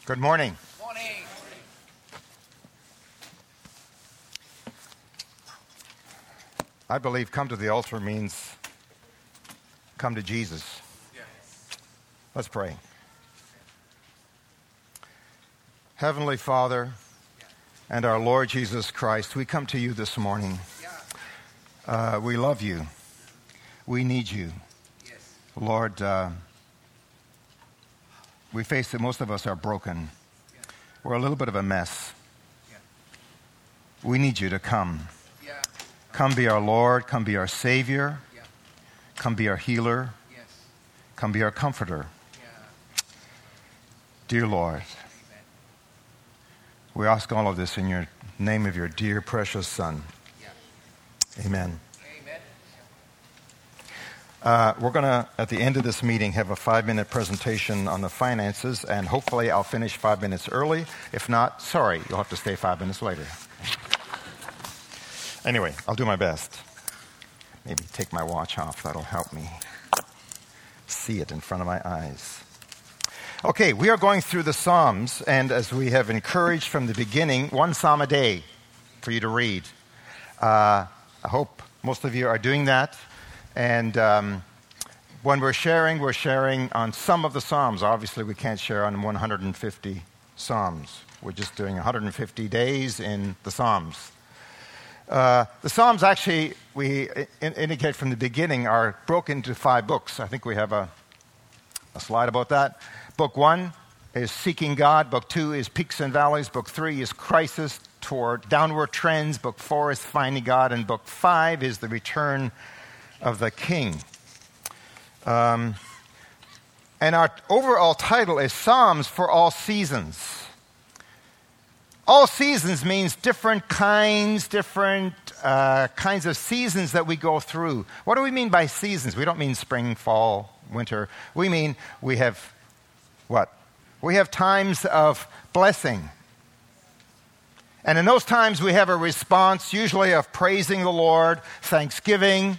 Good morning. Morning. I believe come to the altar means come to Jesus. Yes. Let's pray. Heavenly Father and our Lord Jesus Christ, we come to you this morning. We love you. We need you. Yes. Lord, we face that most of us are broken. We're a little bit of a mess. We need you to come. Come be our Lord. Come be our Savior. Come be our healer. Yes. Come be our comforter. Dear Lord, we ask all of this in your name of your dear, precious Son. Amen. We're going to, at the end of this meeting, have a 5-minute presentation on the finances, and hopefully I'll finish 5 minutes early. If not, sorry, you'll have to stay 5 minutes later. Anyway, I'll do my best. Maybe take my watch off. That'll help me see it in front of my eyes. Okay, we are going through the Psalms, and as we have encouraged from the beginning, 1 Psalm a day for you to read. I hope most of you are doing that. And when we're sharing on some of the Psalms. Obviously, we can't share on 150 Psalms. We're just doing 150 days in the Psalms. The Psalms actually, we indicate from the beginning, are broken into 5 books. I think we have a slide about that. Book 1 is Seeking God. Book 2 is Peaks and Valleys. Book 3 is Crisis toward Downward Trends. Book 4 is Finding God. And Book 5 is The Return of the King. And our overall title is Psalms for All Seasons. All seasons means different kinds of seasons that we go through. What do we mean by seasons? We don't mean spring, fall, winter. We mean we have what? We have times of blessing. And in those times we have a response, usually of praising the Lord, thanksgiving.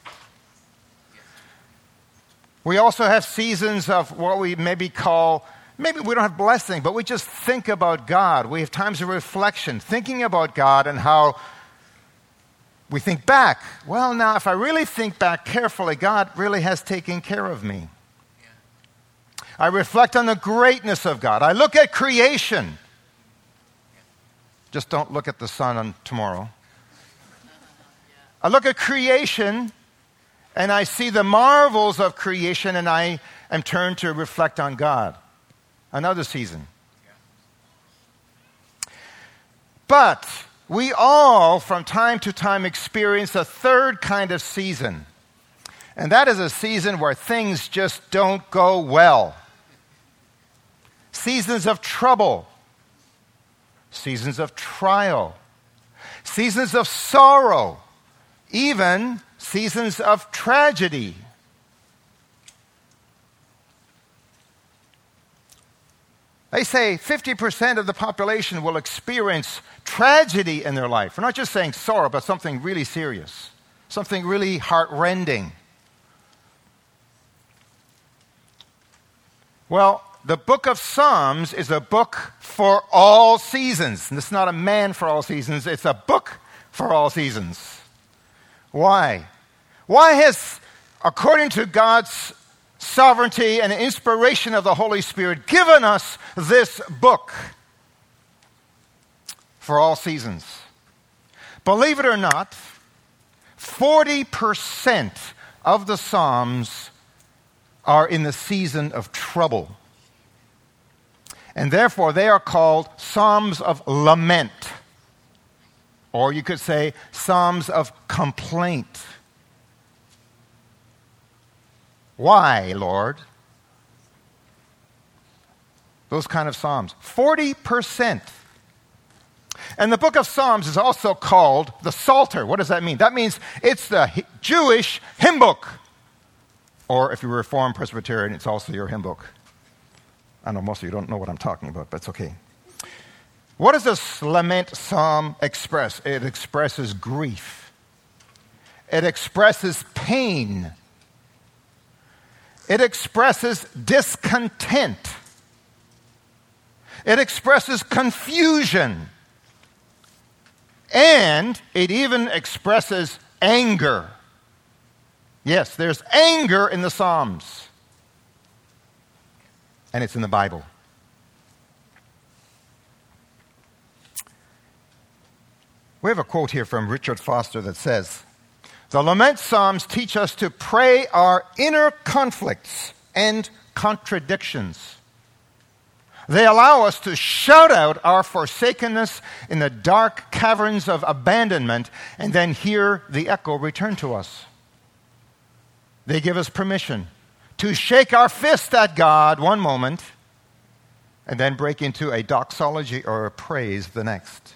We also have seasons of what we maybe call, maybe we don't have blessing, but we just think about God. We have times of reflection, thinking about God and how we think back. Well, now, if I really think back carefully, God really has taken care of me. I reflect on the greatness of God. I look at creation. Just don't look at the sun on tomorrow. I look at creation, and I see the marvels of creation, and I am turned to reflect on God. Another season. But we all, from time to time, experience a third kind of season. And that is a season where things just don't go well. Seasons of trouble. Seasons of trial. Seasons of sorrow. Even seasons of tragedy. They say 50% of the population will experience tragedy in their life. We're not just saying sorrow, but something really serious, something really heart-rending. Well, the book of Psalms is a book for all seasons. And it's not a man for all seasons, it's a book for all seasons. Why? Why has, according to God's sovereignty and inspiration of the Holy Spirit, given us this book for all seasons? Believe it or not, 40% of the Psalms are in the season of trouble. And therefore, they are called Psalms of Lament. Or you could say Psalms of Complaint. Why, Lord? Those kind of Psalms. 40%. And the book of Psalms is also called the Psalter. What does that mean? That means it's the Jewish hymn book. Or if you're Reformed Presbyterian, it's also your hymn book. I know most of you don't know what I'm talking about, but it's okay. What does this lament psalm express? It expresses grief. It expresses pain. It expresses discontent. It expresses confusion. And it even expresses anger. Yes, there's anger in the Psalms. And it's in the Bible. We have a quote here from Richard Foster that says, "The lament psalms teach us to pray our inner conflicts and contradictions. They allow us to shout out our forsakenness in the dark caverns of abandonment and then hear the echo return to us. They give us permission to shake our fist at God one moment and then break into a doxology or a praise the next."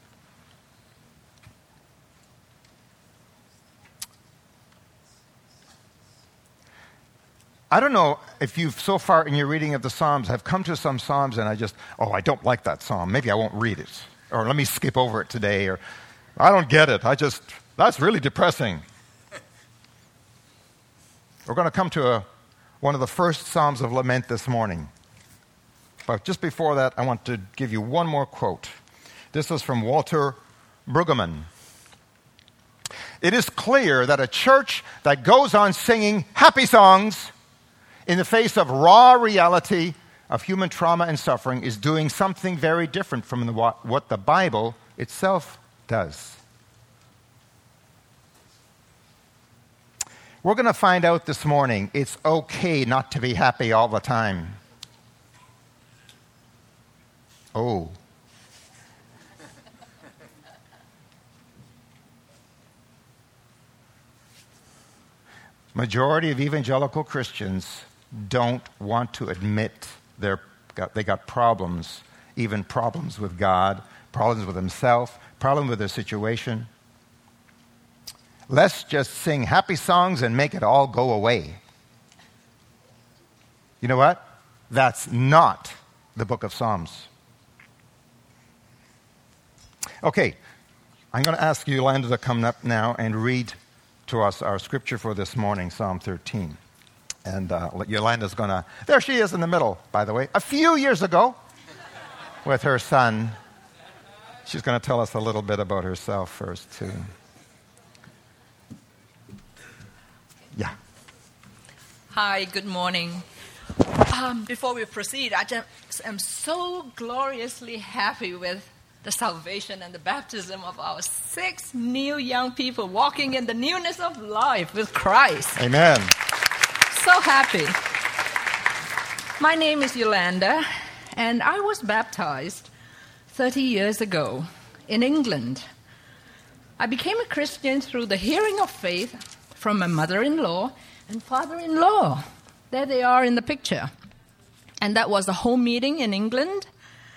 I don't know if you've, so far in your reading of the Psalms, have come to some Psalms and I don't like that Psalm. Maybe I won't read it. Or let me skip over it today. Or I don't get it. That's really depressing. We're going to come to one of the first Psalms of lament this morning. But just before that, I want to give you one more quote. This is from Walter Brueggemann. "It is clear that a church that goes on singing happy songs in the face of raw reality of human trauma and suffering is doing something very different from what the Bible itself does." We're going to find out this morning it's okay not to be happy all the time. Oh. Majority of evangelical Christians don't want to admit they got problems, even problems with God, problems with themselves, problems with their situation. Let's just sing happy songs and make it all go away. You know what? That's not the book of Psalms. Okay, I'm going to ask Yolanda to come up now and read to us our scripture for this morning, Psalm 13. And Yolanda's going to... There she is in the middle, by the way. A few years ago, with her son. She's going to tell us a little bit about herself first, too. Yeah. Hi, good morning. Before we proceed, I just am so gloriously happy with the salvation and the baptism of our 6 new young people walking in the newness of life with Christ. Amen. So happy. My name is Yolanda, and I was baptized 30 years ago in England. I became a Christian through the hearing of faith from my mother-in-law and father-in-law. There they are in the picture. And that was a home meeting in England.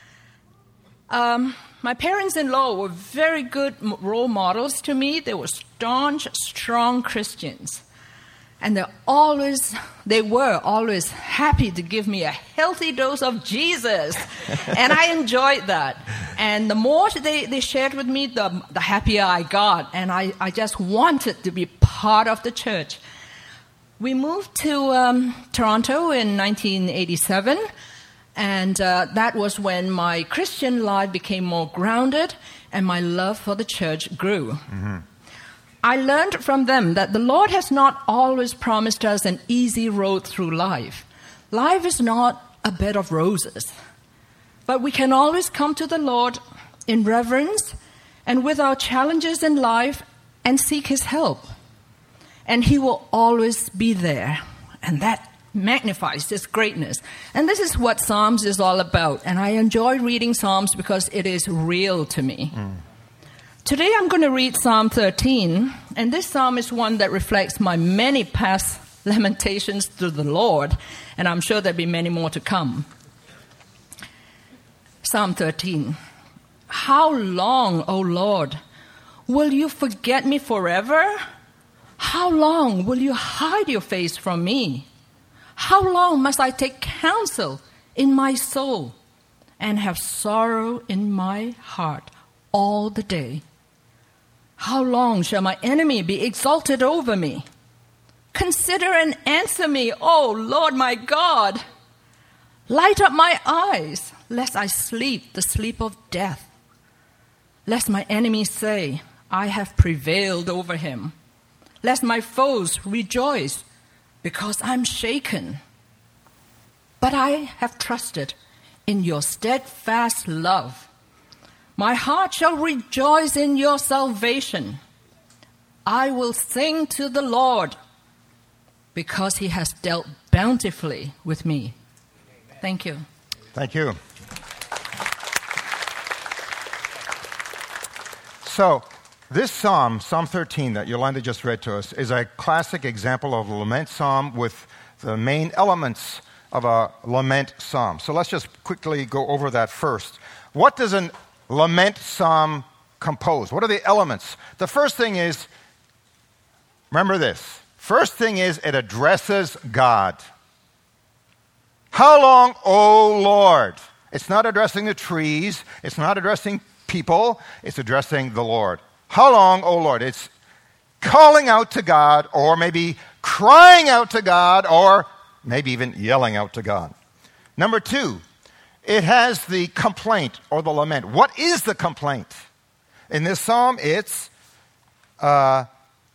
My parents-in-law were very good role models to me. They were staunch, strong Christians. And they were always happy to give me a healthy dose of Jesus. And I enjoyed that. And the more they shared with me, the happier I got. And I just wanted to be part of the church. We moved to Toronto in 1987. And that was when my Christian life became more grounded and my love for the church grew. Mm-hmm. I learned from them that the Lord has not always promised us an easy road through life. Life is not a bed of roses. But we can always come to the Lord in reverence and with our challenges in life and seek His help. And He will always be there. And that magnifies His greatness. And this is what Psalms is all about. And I enjoy reading Psalms because it is real to me. Today I'm going to read Psalm 13, and this psalm is one that reflects my many past lamentations to the Lord, and I'm sure there'll be many more to come. Psalm 13. How long, O Lord, will you forget me forever? How long will you hide your face from me? How long must I take counsel in my soul and have sorrow in my heart all the day? How long shall my enemy be exalted over me? Consider and answer me, O Lord my God. Light up my eyes, lest I sleep the sleep of death. Lest my enemies say, I have prevailed over him. Lest my foes rejoice, because I'm shaken. But I have trusted in your steadfast love. My heart shall rejoice in your salvation. I will sing to the Lord, because he has dealt bountifully with me. Thank you. Thank you. So, this psalm, Psalm 13, that Yolanda just read to us, is a classic example of a lament psalm with the main elements of a lament psalm. So let's just quickly go over that first. What does a lament psalm compose? What are the elements? The first thing is, remember this. First thing is, it addresses God. How long, O Lord? It's not addressing the trees. It's not addressing people. It's addressing the Lord. How long, O Lord? It's calling out to God, or maybe crying out to God, or maybe even yelling out to God. Number two, it has the complaint or the lament. What is the complaint? In this psalm, it's, hey,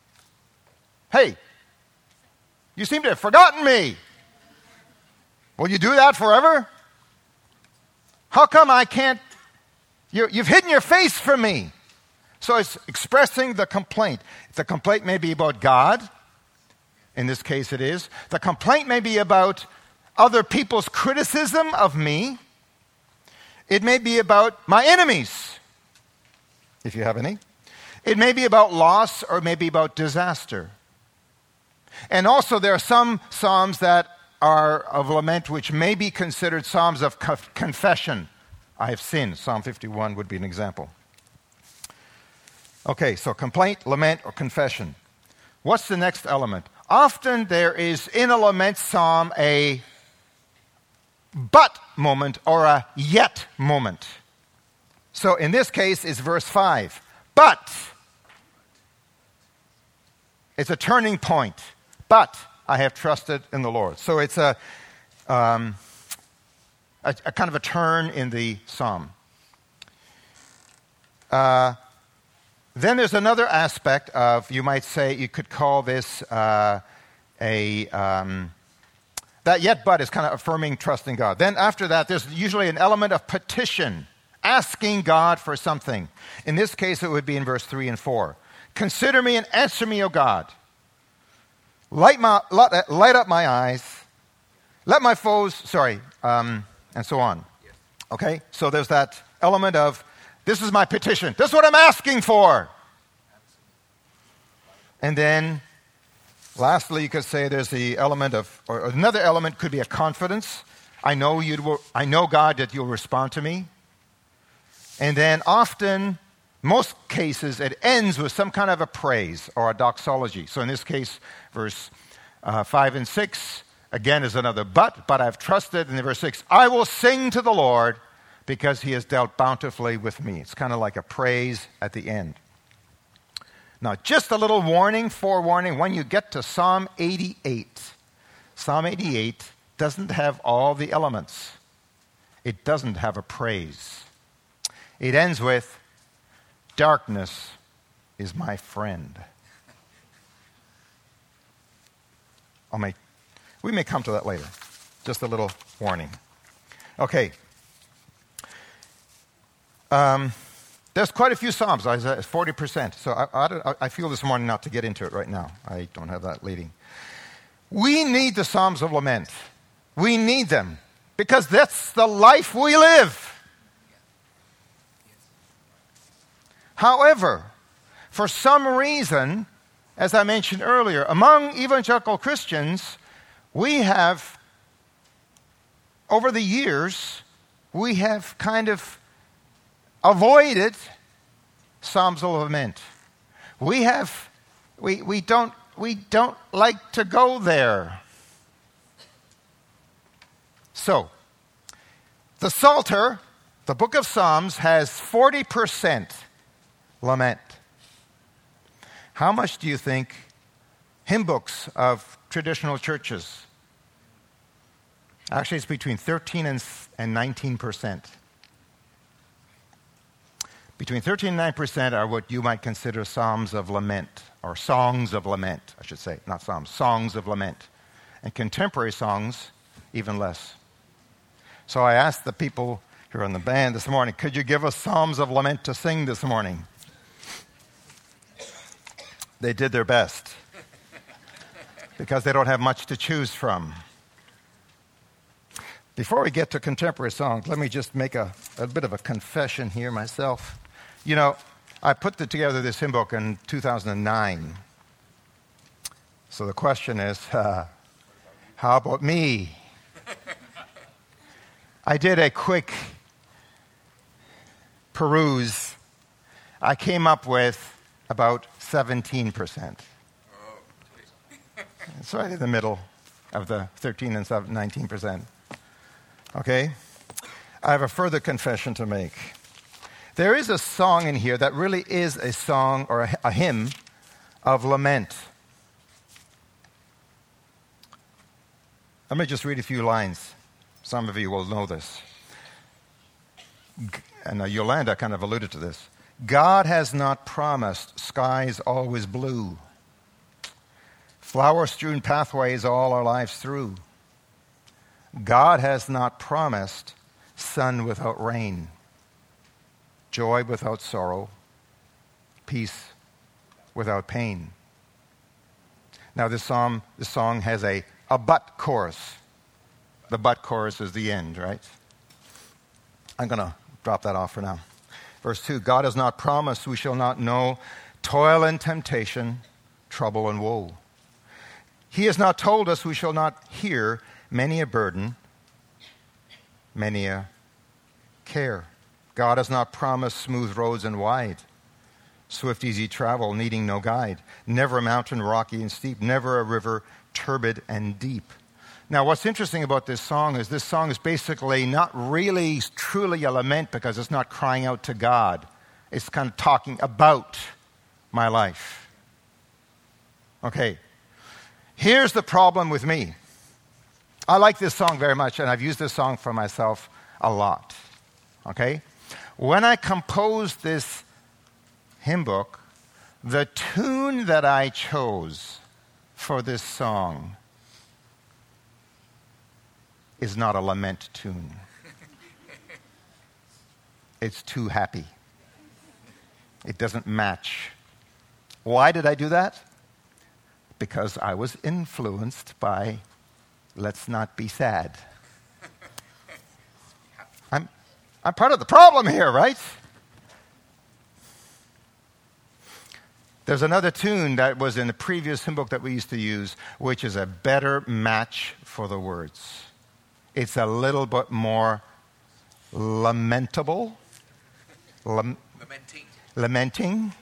you seem to have forgotten me. Will you do that forever? How come I can't? You've hidden your face from me. So it's expressing the complaint. The complaint may be about God. In this case, it is. The complaint may be about other people's criticism of me. It may be about my enemies, if you have any. It may be about loss, or it may be about disaster. And also, there are some psalms that are of lament which may be considered psalms of confession. I have sinned. Psalm 51 would be an example. Okay, so complaint, lament, or confession. What's the next element? Often there is in a lament psalm a but moment or a yet moment. So in this case, it's verse 5. But. It's a turning point. But I have trusted in the Lord. So it's a kind of a turn in the psalm. Then there's another aspect of, you might say, you could call this that yet but is kind of affirming trust in God. Then after that, there's usually an element of petition, asking God for something. In this case, it would be in verse 3 and 4. Consider me and answer me, O God. Light up my eyes. Let my foes, and so on. Okay? So there's that element of, this is my petition. This is what I'm asking for. And then, lastly, you could say there's the element of, or another element could be a confidence. I know God, that you'll respond to me. And then often, most cases, it ends with some kind of a praise or a doxology. So in this case, verse 5 and 6, again is another but I've trusted. And in verse 6, I will sing to the Lord because he has dealt bountifully with me. It's kind of like a praise at the end. Now, just a little forewarning, when you get to Psalm 88 doesn't have all the elements. It doesn't have a praise. It ends with, darkness is my friend. We may come to that later. Just a little warning. Okay. There's quite a few Psalms, 40%. So I feel this morning not to get into it right now. I don't have that leading. We need the Psalms of Lament. We need them because that's the life we live. However, for some reason, as I mentioned earlier, among evangelical Christians, we have, over the years, we have kind of avoided Psalms of Lament. We don't like to go there. So, the Psalter, the book of Psalms, has 40% lament. How much do you think hymn books of traditional churches Actually, it's between 13 and 19%. Between 13 and 9% are what you might consider psalms of lament, or songs of lament, I should say. Not psalms, songs of lament. And contemporary songs, even less. So I asked the people here in the band this morning, could you give us psalms of lament to sing this morning? They did their best because they don't have much to choose from. Before we get to contemporary songs, let me just make a bit of a confession here myself. You know, I put together this hymn book in 2009. So the question is, how about me? I did a quick peruse. I came up with about 17%. It's right in the middle of the 13 and 19%. Okay? I have a further confession to make. There is a song in here that really is a song or a hymn of lament. Let me just read a few lines. Some of you will know this. And Yolanda kind of alluded to this. God has not promised skies always blue, flower-strewn pathways all our lives through. God has not promised sun without rain, joy without sorrow, peace without pain. Now this song has a but chorus. The but chorus is the end, right? I'm going to drop that off for now. Verse 2, God has not promised we shall not know toil and temptation, trouble and woe. He has not told us we shall not hear many a burden, many a care. God has not promised smooth roads and wide, swift, easy travel, needing no guide. Never a mountain rocky and steep, never a river turbid and deep. Now, what's interesting about this song is basically not really truly a lament because it's not crying out to God. It's kind of talking about my life. Okay. Here's the problem with me. I like this song very much, and I've used this song for myself a lot. Okay? When I composed this hymn book, the tune that I chose for this song is not a lament tune. It's too happy. It doesn't match. Why did I do that? Because I was influenced by Let's Not Be Sad. I'm part of the problem here, right? There's another tune that was in the previous hymn book that we used to use, which is a better match for the words. It's a little bit more lamentable. Lamenting.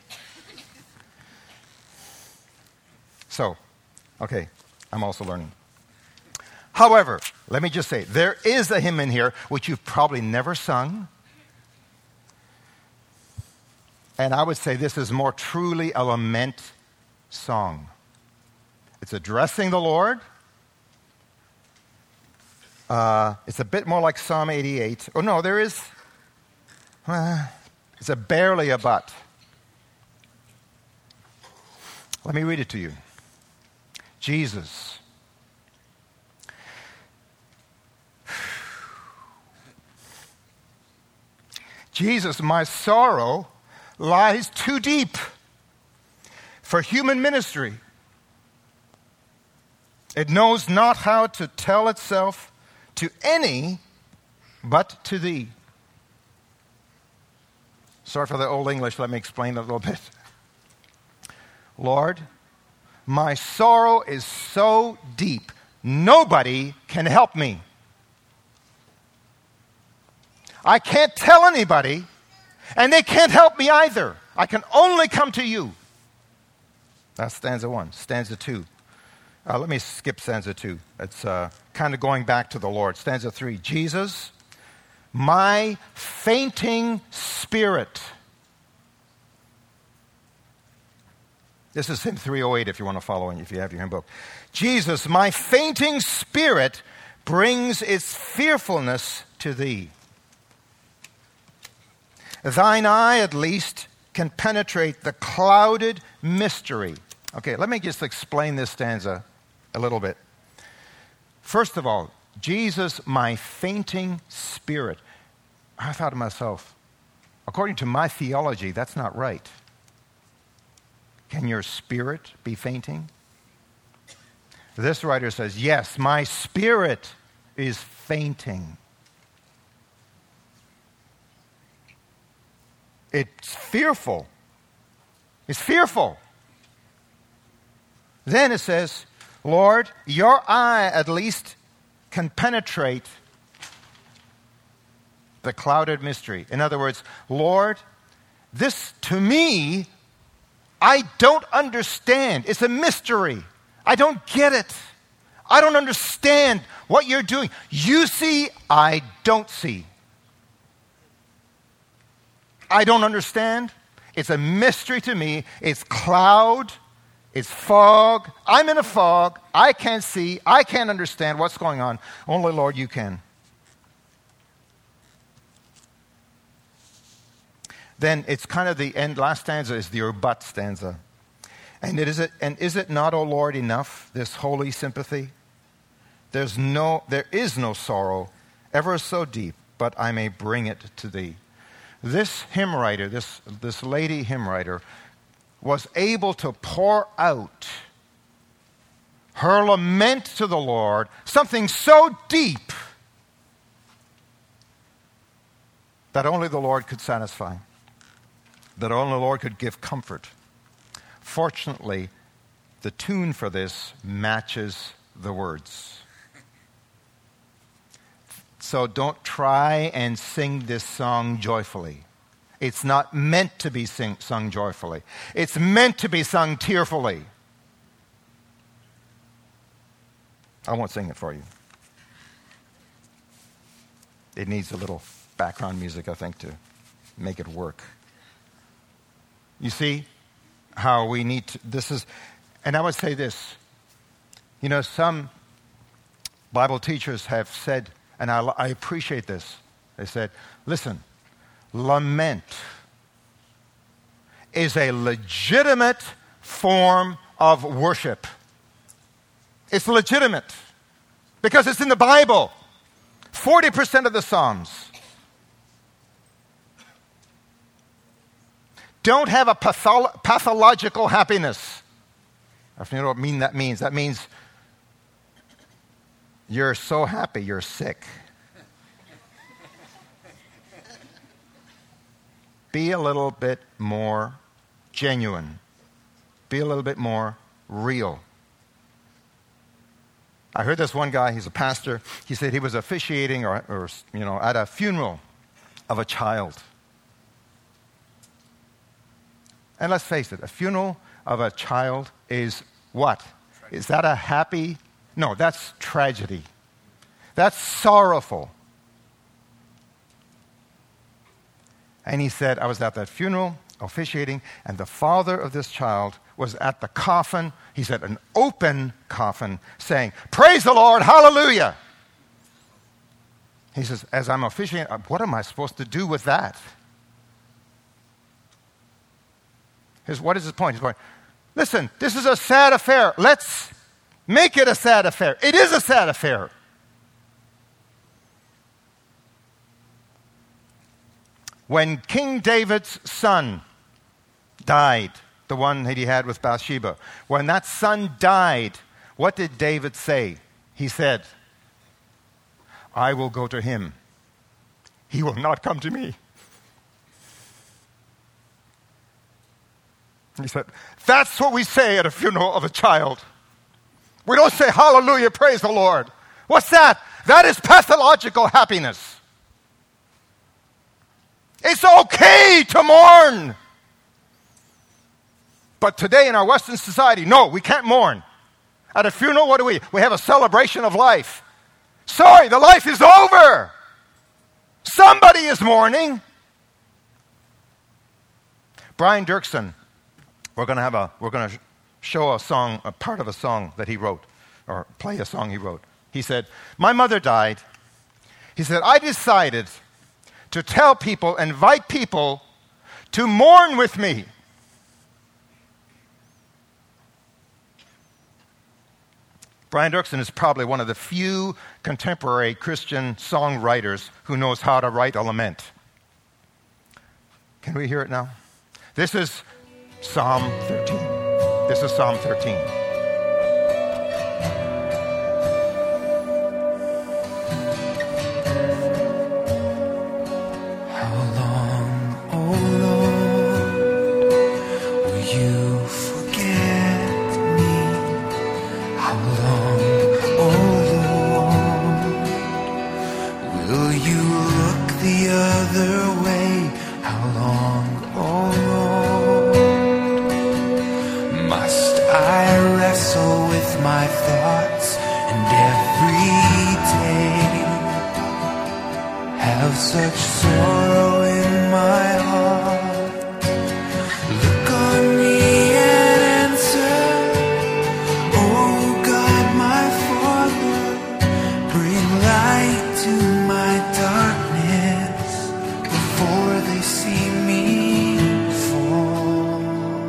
So, okay, I'm also learning. However, let me just say, there is a hymn in here which you've probably never sung. And I would say this is more truly a lament song. It's addressing the Lord. It's a bit more like Psalm 88. Oh, no, there is. It's barely a but. Let me read it to you. Jesus. Jesus, my sorrow lies too deep for human ministry. It knows not how to tell itself to any but to thee. Sorry for the old English, let me explain a little bit. Lord, my sorrow is so deep, nobody can help me. I can't tell anybody, and they can't help me either. I can only come to you. That's stanza 1. Stanza 2. Let me skip stanza 2. It's kind of going back to the Lord. Stanza 3. Jesus, my fainting spirit. This is hymn 308 if you want to follow it, if you have your hymn book. Jesus, my fainting spirit brings its fearfulness to thee. Thine eye, at least, can penetrate the clouded mystery. Okay, let me just explain this stanza a little bit. First of all, Jesus, my fainting spirit. I thought to myself, according to my theology, that's not right. Can your spirit be fainting? This writer says, yes, my spirit is fainting. It's fearful. It's fearful. Then it says, Lord, your eye at least can penetrate the clouded mystery. In other words, Lord, this to me, I don't understand. It's a mystery. I don't get it. I don't understand what you're doing. You see, I don't see. I don't understand. It's a mystery to me. It's cloud. It's fog. I'm in a fog. I can't see. I can't understand what's going on. Only, Lord, you can. Then it's kind of the end. Last stanza is the but stanza. And is it not, O Lord, enough, this holy sympathy? There is no sorrow, ever so deep, but I may bring it to thee. This hymn writer, this lady hymn writer, was able to pour out her lament to the Lord, something so deep that only the Lord could satisfy, that only the Lord could give comfort. Fortunately, the tune for this matches the words. So don't try and sing this song joyfully. It's not meant to be sung joyfully. It's meant to be sung tearfully. I won't sing it for you. It needs a little background music, I think, to make it work. You see how we need to, and I would say this. You know, some Bible teachers have said, and I appreciate this. They said, listen, lament is a legitimate form of worship. It's legitimate because it's in the Bible. 40% of the Psalms. Don't have a pathological happiness. If you know what that means. That means you're so happy you're sick. Be a little bit more genuine. Be a little bit more real. I heard this one guy, he's a pastor, he said he was officiating or at a funeral of a child. And let's face it, a funeral of a child is what? Tragedy. Is that a happy? No, that's tragedy. That's sorrowful. And he said, I was at that funeral officiating, and the father of this child was at the coffin. He said, an open coffin, saying, praise the Lord, hallelujah. He says, as I'm officiating, what am I supposed to do with that? What is his point? He's going, listen, this is a sad affair. Let's make it a sad affair. It is a sad affair. When King David's son died, the one that he had with Bathsheba, when that son died, what did David say? He said, I will go to him. He will not come to me. He said, that's what we say at a funeral of a child. We don't say, hallelujah, praise the Lord. What's that? That is pathological happiness. It's okay to mourn. But today in our Western society, no, we can't mourn. At a funeral, what do we? We have a celebration of life. Sorry, the life is over. Somebody is mourning. Brian Dirksen, we're going to show a song, a part of a song that he wrote, or play a song he wrote. He said, my mother died. He said, I decided to tell people, invite people to mourn with me. Brian Doerksen is probably one of the few contemporary Christian songwriters who knows how to write a lament. Can we hear it now? This is Psalm 13. This is Psalm 13. Such sorrow in my heart. Look on me and answer. Oh God, my Father, bring light to my darkness before they see me fall.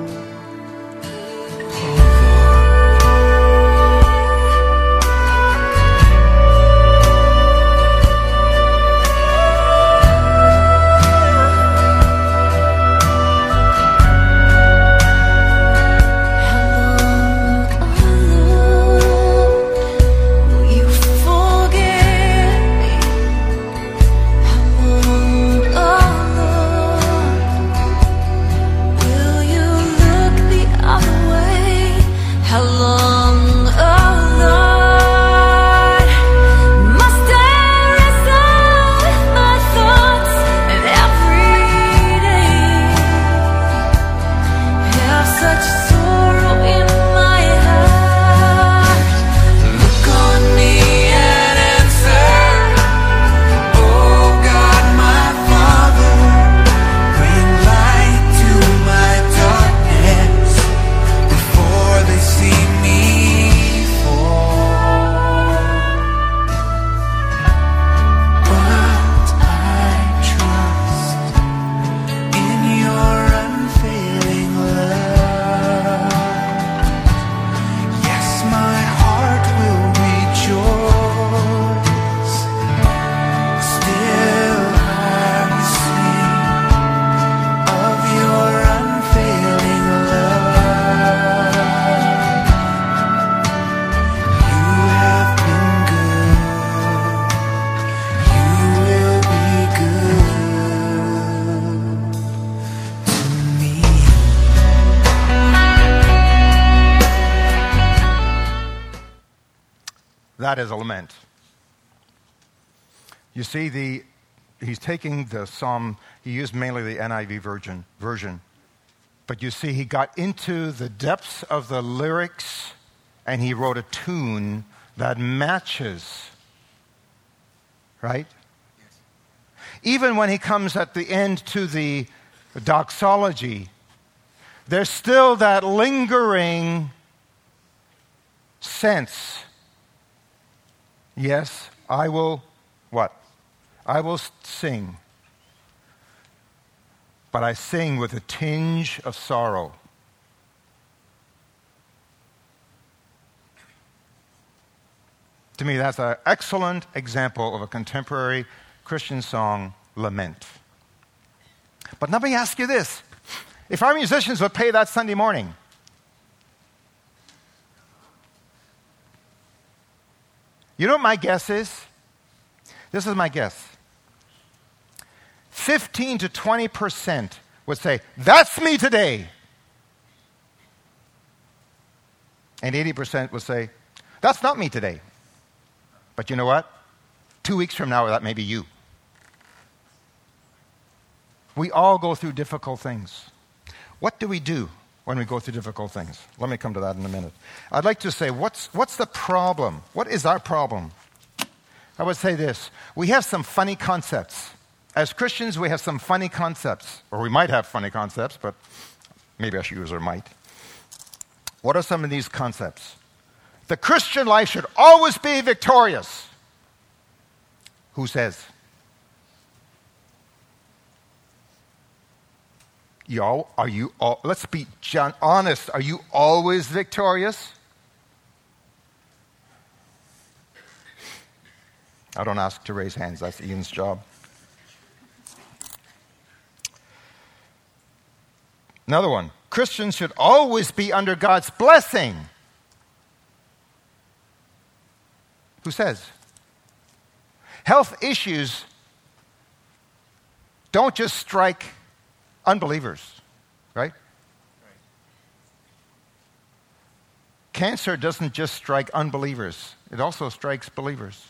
That is a lament. You see, he's taking the psalm, he used mainly the NIV version, but you see, he got into the depths of the lyrics and he wrote a tune that matches, right? Yes. Even when he comes at the end to the doxology, there's still that lingering sense. Yes, I will, what? I will sing. But I sing with a tinge of sorrow. To me, that's an excellent example of a contemporary Christian song, lament. But let me ask you this. If our musicians would play that Sunday morning, you know what my guess is? This is my guess. 15 to 20% would say, that's me today. And 80% would say, that's not me today. But you know what? 2 weeks from now, that may be you. We all go through difficult things. What do we do when we go through difficult things? Let me come to that in a minute. I'd like to say, what's the problem? What is our problem? I would say this. We have some funny concepts. As Christians, we have some funny concepts. Or we might have funny concepts, but maybe I should use or might. What are some of these concepts? the Christian life should always be victorious. Who says? Let's be honest. Are you always victorious? I don't ask to raise hands. That's Ian's job. Another one. Christians should always be under God's blessing. Who says? Health issues don't just strike unbelievers, right? Cancer doesn't just strike unbelievers. It also strikes believers.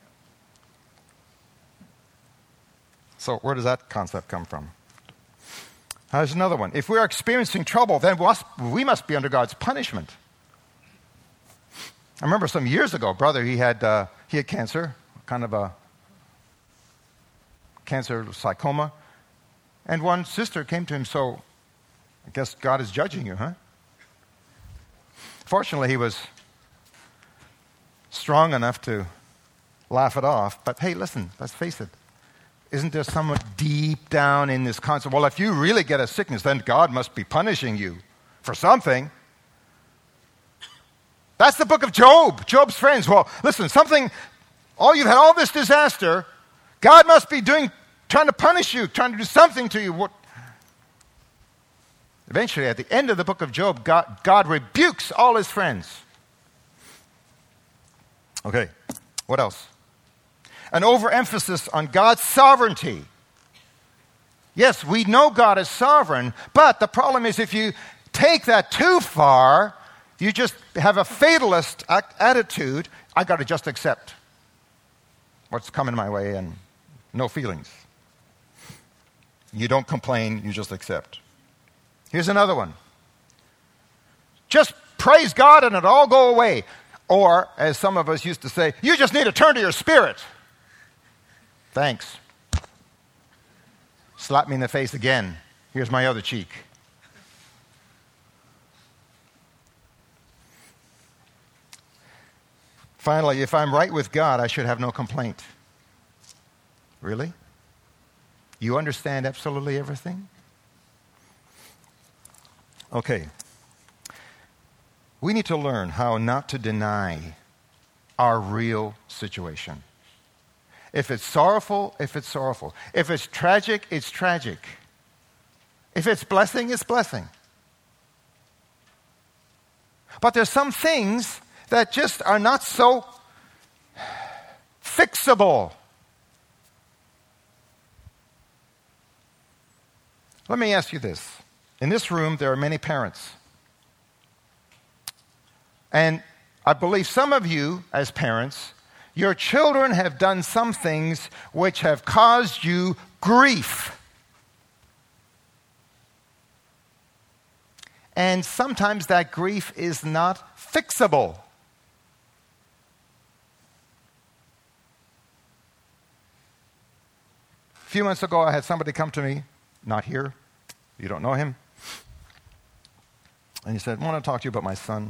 So where does that concept come from? There's another one. If we're experiencing trouble, then we must be under God's punishment. I remember some years ago, brother, he had cancer, kind of a cancer sarcoma. And one sister came to him, so I guess God is judging you, huh? Fortunately, he was strong enough to laugh it off. But hey, listen, let's face it. Isn't there someone deep down in this concept? Well, if you really get a sickness, then God must be punishing you for something. That's the book of Job. Job's friends. Well, listen, you've had all this disaster. God must be trying to punish you, trying to do something to you. Eventually, at the end of the book of Job, God rebukes all his friends. Okay, what else? An overemphasis on God's sovereignty. Yes, we know God is sovereign, but the problem is if you take that too far, you just have a fatalist attitude. I got to just accept what's coming my way and no feelings. You don't complain, you just accept. Here's another one. Just praise God and it'll all go away. Or, as some of us used to say, you just need to turn to your spirit. Thanks. Slap me in the face again. Here's my other cheek. Finally, if I'm right with God, I should have no complaint. Really? You understand absolutely everything? Okay. We need to learn how not to deny our real situation. If it's sorrowful, it's sorrowful. If it's tragic, it's tragic. If it's blessing, it's blessing. But there's some things that just are not so fixable. Let me ask you this. In this room, there are many parents. And I believe some of you, as parents, your children have done some things which have caused you grief. And sometimes that grief is not fixable. A few months ago, I had somebody come to me, not here, you don't know him, and he said, I want to talk to you about my son.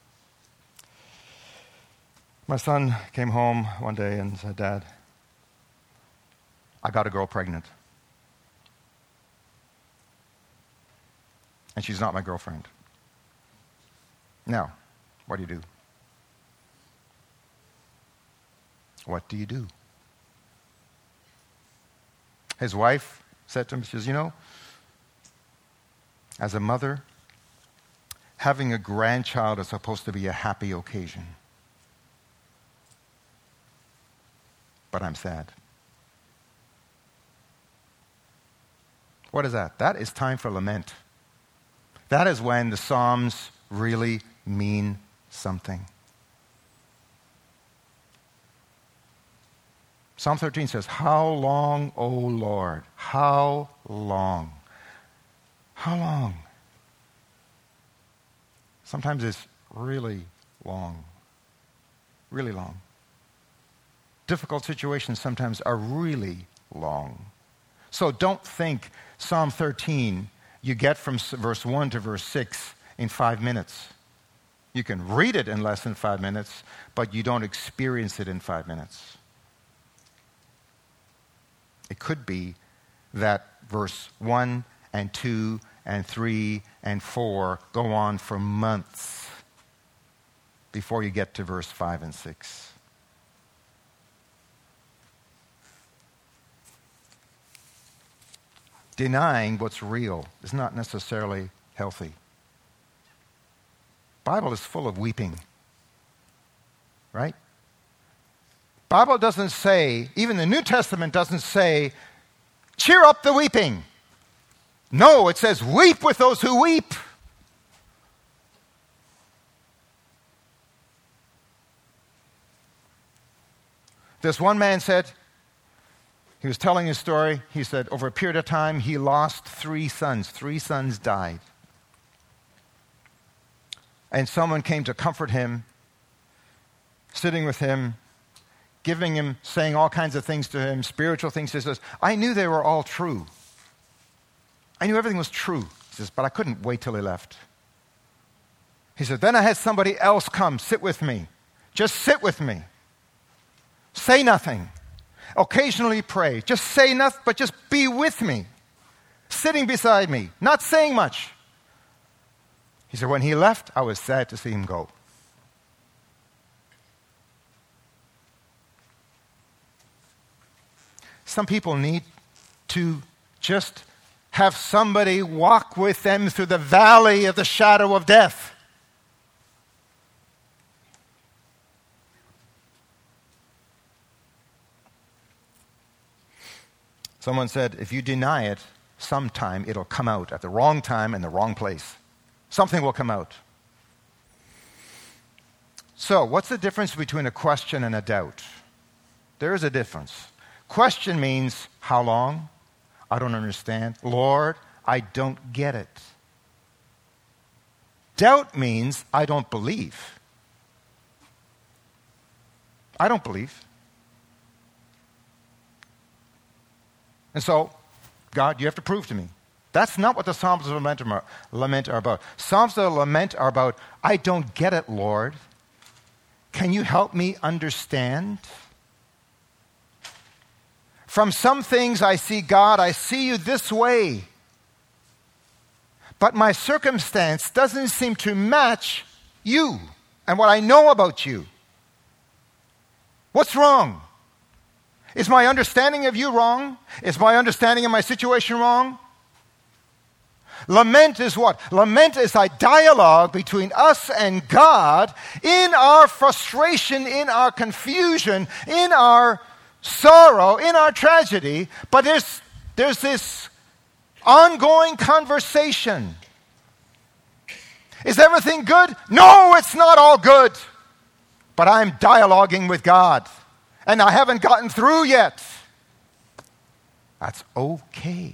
My son came home one day and said, Dad, I got a girl pregnant. And she's not my girlfriend. Now, what do you do? What do you do? His wife said to him, she says, as a mother, having a grandchild is supposed to be a happy occasion. But I'm sad. What is that? That is time for lament. That is when the Psalms really mean something. Psalm 13 says, how long, O Lord? How long? How long? Sometimes it's really long. Really long. Difficult situations sometimes are really long. So don't think Psalm 13 you get from verse 1 to verse 6 in 5 minutes. You can read it in less than 5 minutes, but you don't experience it in 5 minutes. It could be that verse 1 and 2 and 3 and 4 go on for months before you get to verse 5 and 6. Denying what's real is not necessarily healthy. The Bible is full of weeping, right? Bible doesn't say, even the New Testament doesn't say, cheer up the weeping. No, it says, weep with those who weep. This one man said, he was telling his story, he said, over a period of time, he lost 3 sons. 3 sons died. And someone came to comfort him, sitting with him, giving him, saying all kinds of things to him, spiritual things. He says, I knew they were all true. I knew everything was true. He says, but I couldn't wait till he left. He said, then I had somebody else come, sit with me. Just sit with me. Say nothing. Occasionally pray. Just say nothing, but just be with me. Sitting beside me, not saying much. He said, when he left, I was sad to see him go. Some people need to just have somebody walk with them through the valley of the shadow of death. Someone said, if you deny it, sometime it'll come out at the wrong time in the wrong place. Something will come out. So, what's the difference between a question and a doubt? There is a difference. Question means, how long? I don't understand. Lord, I don't get it. Doubt means, I don't believe. I don't believe. And so, God, you have to prove to me. That's not what the Psalms of lament are about. Psalms of lament are about, I don't get it, Lord. Can you help me understand? From some things I see, God, I see you this way. But my circumstance doesn't seem to match you and what I know about you. What's wrong? Is my understanding of you wrong? Is my understanding of my situation wrong? Lament is what? Lament is a dialogue between us and God in our frustration, in our confusion, in our sorrow, in our tragedy. But there's this ongoing conversation. Is everything good? No, it's not all good. But I'm dialoguing with God. And I haven't gotten through yet. That's okay.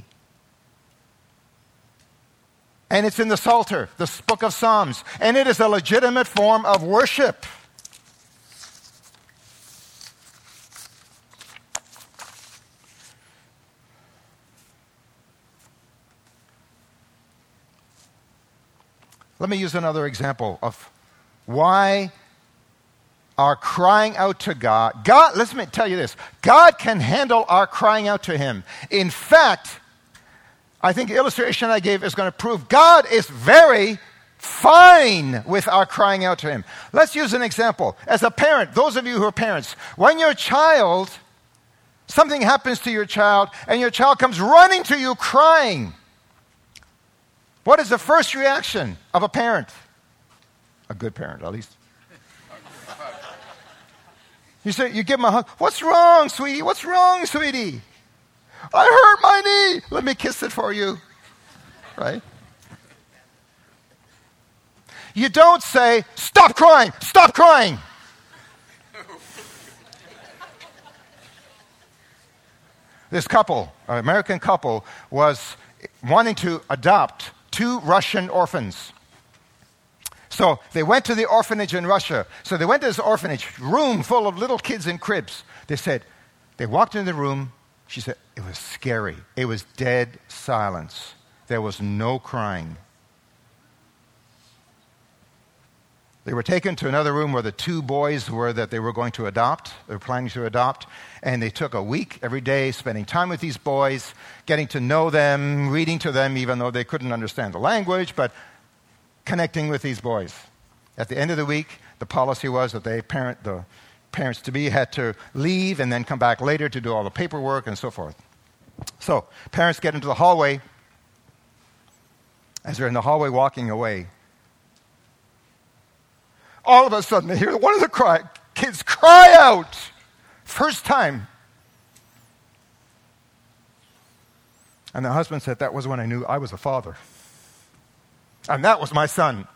And it's in the Psalter, the book of Psalms. And it is a legitimate form of worship. Let me use another example of why our crying out to God. Let me tell you this. God can handle our crying out to Him. In fact, I think the illustration I gave is going to prove God is very fine with our crying out to Him. Let's use an example. As a parent, those of you who are parents, when your child, something happens to your child, and your child comes running to you crying, what is the first reaction of a parent? A good parent, at least. You give him a hug. What's wrong, sweetie? What's wrong, sweetie? I hurt my knee. Let me kiss it for you. Right? You don't say, stop crying, stop crying. This couple, an American couple, was wanting to adopt 2 Russian orphans. So they went to the orphanage in Russia. So they went to this orphanage, room full of little kids in cribs. They walked into the room. She said, it was scary. It was dead silence. There was no crying. They were taken to another room where the two boys were that they were going to adopt. They were planning to adopt. And they took a week every day spending time with these boys, getting to know them, reading to them, even though they couldn't understand the language, but connecting with these boys. At the end of the week, the policy was that the parents-to-be had to leave and then come back later to do all the paperwork and so forth. So parents get into the hallway. As they're in the hallway walking away, all of a sudden they hear one of the kids cry out. First time. And the husband said, that was when I knew I was a father. And that was my son.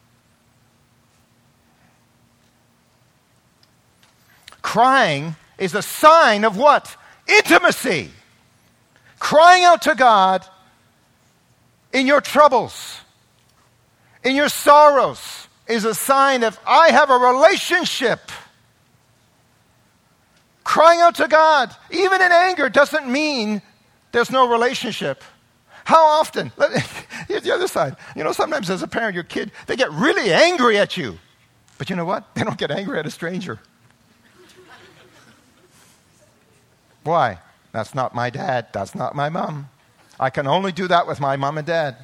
Crying is a sign of what? Intimacy. Crying out to God in your troubles, in your sorrows, is a sign of I have a relationship. Crying out to God, even in anger, doesn't mean there's no relationship. How often? Here's the other side. Sometimes as a parent, your kid, they get really angry at you. But you know what? They don't get angry at a stranger. Why? That's not my dad. That's not my mom. I can only do that with my mom and dad.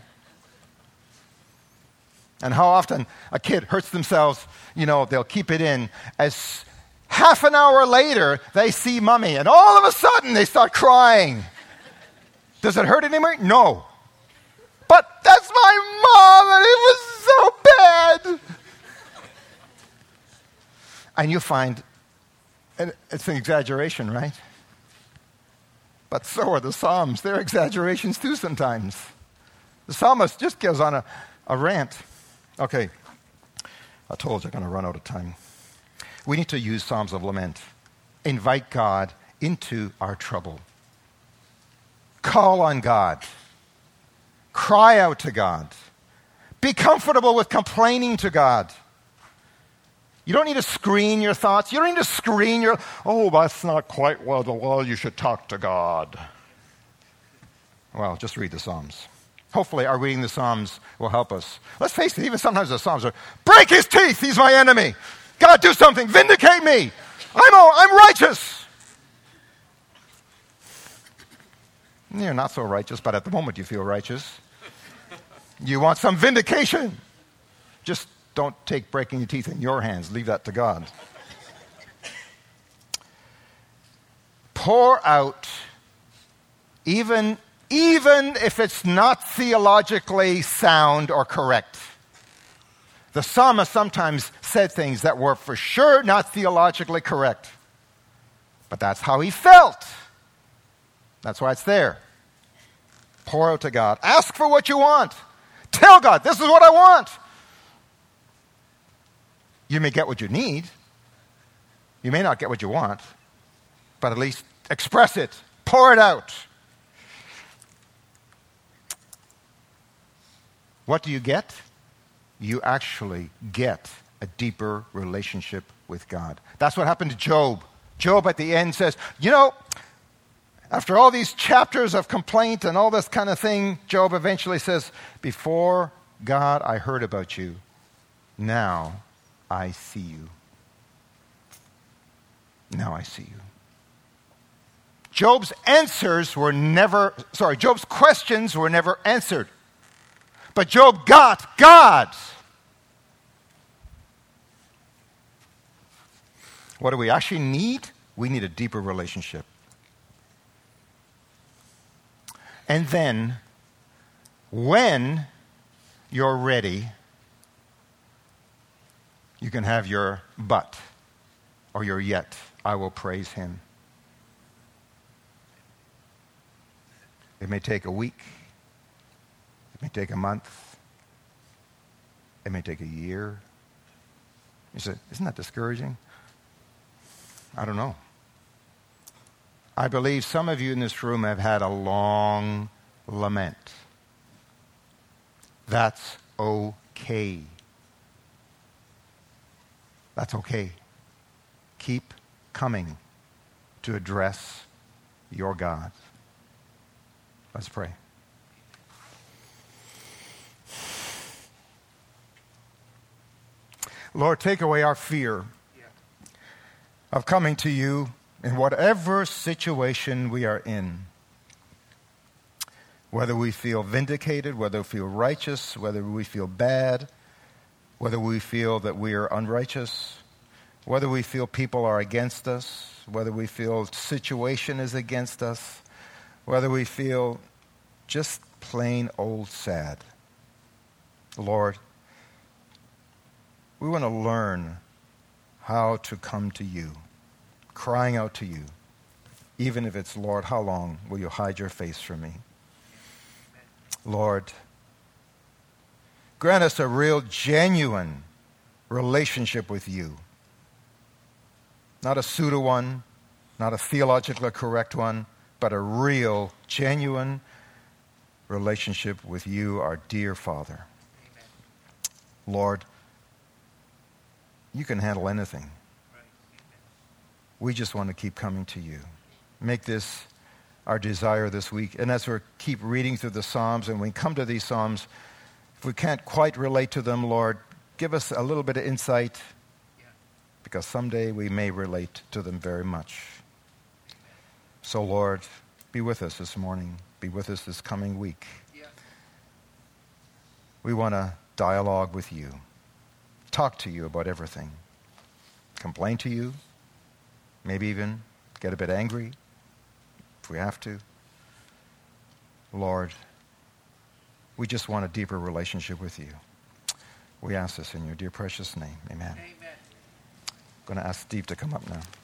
And how often a kid hurts themselves, they'll keep it in. As half an hour later, they see mommy, and all of a sudden they start crying. Does it hurt anymore? No. But that's my mom, and it was so bad. And you find, and it's an exaggeration, right? But so are the Psalms. They're exaggerations too sometimes. The psalmist just goes on a rant. Okay, I told you I'm going to run out of time. We need to use Psalms of Lament. Invite God into our trouble. Call on God. Cry out to God. Be comfortable with complaining to God. You don't need to screen your thoughts. You don't need to screen that's not quite well, you should talk to God. Well, just read the Psalms. Hopefully our reading the Psalms will help us. Let's face it, even sometimes the Psalms are, break his teeth, he's my enemy. God, do something, vindicate me. I'm righteous. You're not so righteous, but at the moment you feel righteous. You want some vindication. Just don't take breaking your teeth in your hands. Leave that to God. Pour out, even if it's not theologically sound or correct. The psalmist sometimes said things that were for sure not theologically correct. But that's how he felt. That's why it's there. Pour out to God. Ask for what you want. Tell God, this is what I want. You may get what you need. You may not get what you want. But at least express it. Pour it out. What do you get? You actually get a deeper relationship with God. That's what happened to Job. Job at the end says, after all these chapters of complaint and all this kind of thing, Job eventually says, before God, I heard about you. Now I see you. Now I see you. Job's questions were never answered. But Job got God. What do we actually need? We need a deeper relationship. And then, when you're ready, you can have your but or your yet. I will praise him. It may take a week. It may take a month. It may take a year. You say, isn't that discouraging? I don't know. I believe some of you in this room have had a long lament. That's okay. That's okay. Keep coming to address your God. Let's pray. Lord, take away our fear of coming to you in whatever situation we are in. Whether we feel vindicated, whether we feel righteous, whether we feel bad, whether we feel that we are unrighteous, whether we feel people are against us, whether we feel situation is against us, whether we feel just plain old sad. Lord, we want to learn how to come to you, crying out to you, even if it's, Lord, how long will you hide your face from me? Lord, grant us a real, genuine relationship with you. Not a pseudo one, not a theologically correct one, but a real, genuine relationship with you, our dear Father. Amen. Lord, you can handle anything. We just want to keep coming to you. Make this our desire this week. And as we keep reading through the Psalms, and we come to these Psalms, if we can't quite relate to them, Lord, give us a little bit of insight, because someday we may relate to them very much. So, Lord, be with us this morning. Be with us this coming week. We want to dialogue with you, talk to you about everything, complain to you, maybe even get a bit angry if we have to. Lord, we just want a deeper relationship with you. We ask this in your dear precious name. Amen. I'm going to ask Steve to come up now.